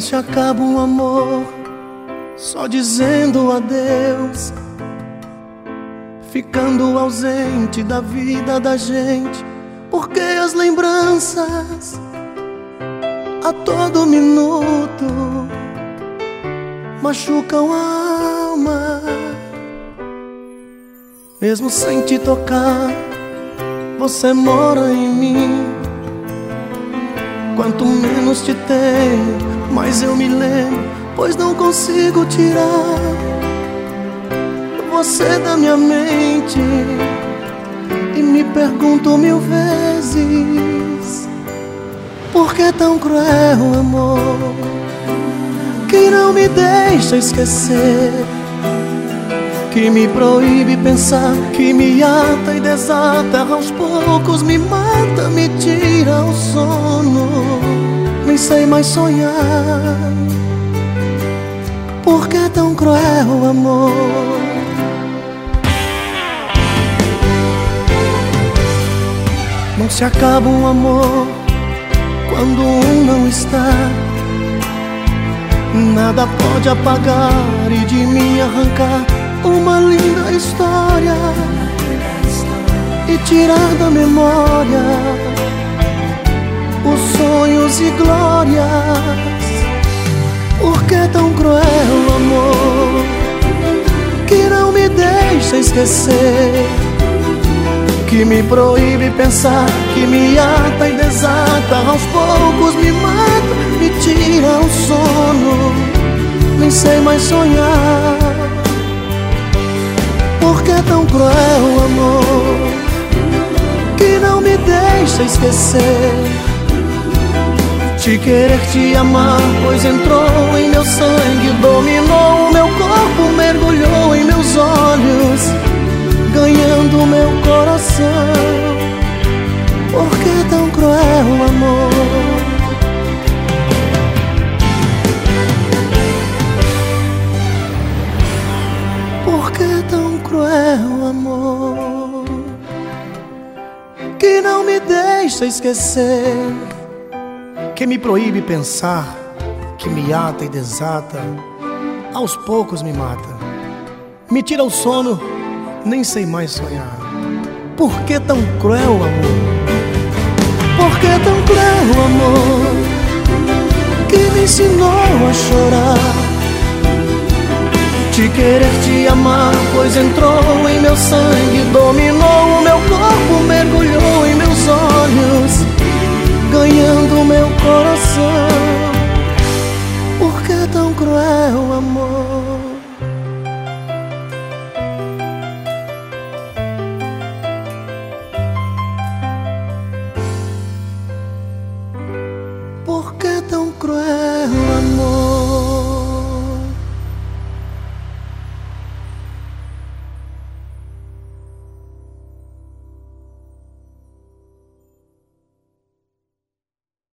se acaba um amor só dizendo adeus, ficando ausente da vida da gente, porque as lembranças a todo minuto machucam a alma. Mesmo sem te tocar, você mora em mim. Quanto menos te tenho, mais eu me lembro, pois não consigo tirar você da minha mente. E me pergunto mil vezes: por que tão cruel o amor que não me deixa esquecer, que me proíbe pensar, que me ata e desata, aos poucos me mata, me tira o sono, nem sei mais sonhar. Por que tão cruel o amor? Não se acaba um amor quando um não está. Nada pode apagar e de mim arrancar uma linda história e tirar da memória os sonhos e glórias. Por que tão cruel o amor que não me deixa esquecer, que me proíbe pensar, que me ata e desata, aos poucos me mata, me tira o sono, nem sei mais sonhar. Por que tão cruel o amor que não me deixa esquecer, te querer, te amar, pois entrou em meu sangue, dominou o meu corpo, mergulhou em meus olhos, ganhando meu coração. Por que tão cruel o amor? Por que tão cruel o amor que não me deixa esquecer, que me proíbe pensar, que me ata e desata, aos poucos me mata, me tira o sono, nem sei mais sonhar. Por que tão cruel o amor? Por que tão cruel o amor que me ensinou a chorar, te querer, te amar, pois entrou em meu sangue, dominou o meu corpo, mergulhou